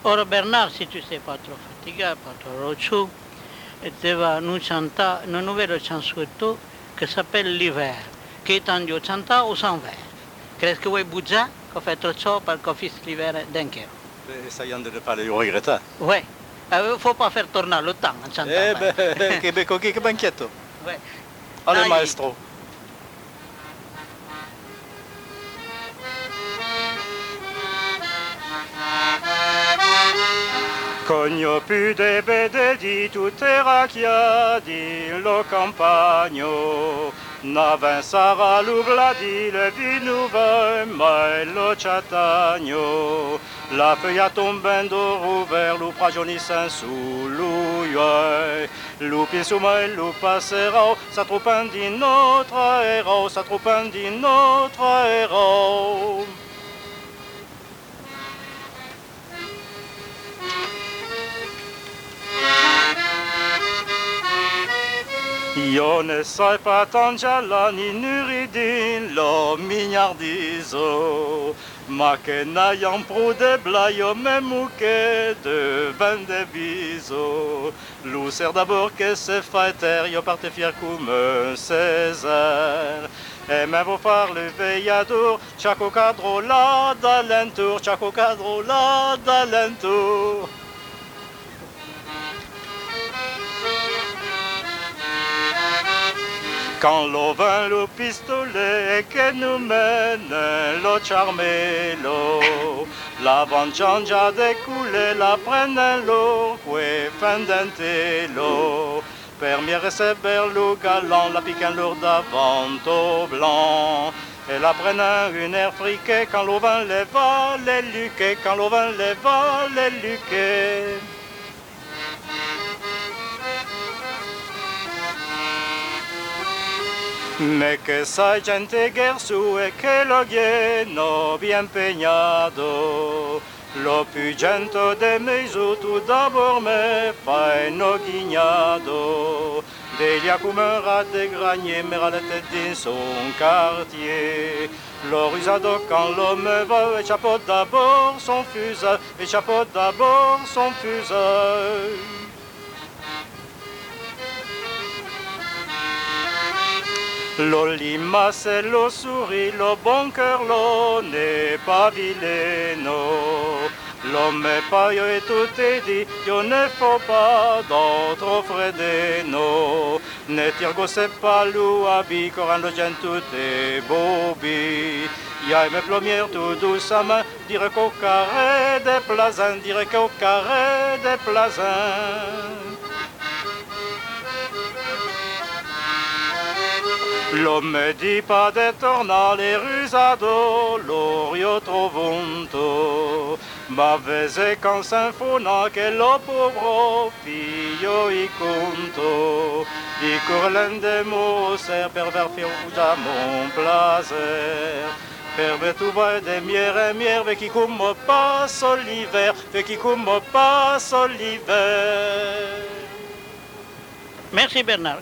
Ora Bernard, si tu sei pas trop fatigué, pas trop rochou, te va nous chanter une nouvelle chanson qui s'appelle L'hiver, qui est en chanta au sans verre. Crezi che vuoi bugiare? Che fai ciò perché fai l'hiver d'anche? Essayant de ne pas le regretter. Oui, il faut pas faire tourner le temps en chantant. Eh ben, che banchetto. Ouais. Allez, Dai. maestro. Cogno più de bede di tutte racchiadi lo campagno, n'aven sarà l'ugladi le vinuve ma lo chatagno, la feuilla tombando rouvert lu pragionissant su l'uie, lupi insomma e lu passerò, sa tropan di notre ero, sa tropan di notre ero. Io ne sai pas tangiala ni nuridin lo mignardiso, ma che n'ayant pro de blaio même che de vende biso. L'ousser d'abord che se faiter, io parte fier come César. E me vo far le veillador, chaco cadro là d'alentour, chaco cadro là d'alentour. Quand l'on vint le pistolet che nous mène lo charmelo, la vangiangia découlée la prenne lo que fendentelo. Per mi receber lo galant, la piquant lourd d'avant au blanc. Et la prenne une air friquée quand l'on vint les va les luquets, quand l'on vint les va les luquets. Me che sai gente gersu e che lo ghieno bien pegnado, lo più gento de meiso tu d'abord me fai no ghignado, degli accumera de granier meralette din son quartier, lo rusado quand l'homme va et chapeau d'abord son fusil, et chapeau d'abord son fusil. Lo limace, lo sourit, lo bon cœur, lo n'est pas vilaino. L'homme est paio et tout est dit, io ne faut pas d'autre fredeno. Ne tirgo se pas lu abi, coran lo gen tout est bobi. Y'a mes plomières tout doucement, dire qu'au carré des plasins, dire qu'au carré des plasins. L'homme di pas de tornare rusado, l'orio trovunto, ma vese quand s'infona che lo povero figlio i conto, di corlende moser per ver fiugia mon placer, per me tu vai de mier, ve qui come passo l'hiver, ve qui come passo l'hiver. Merci Bernard.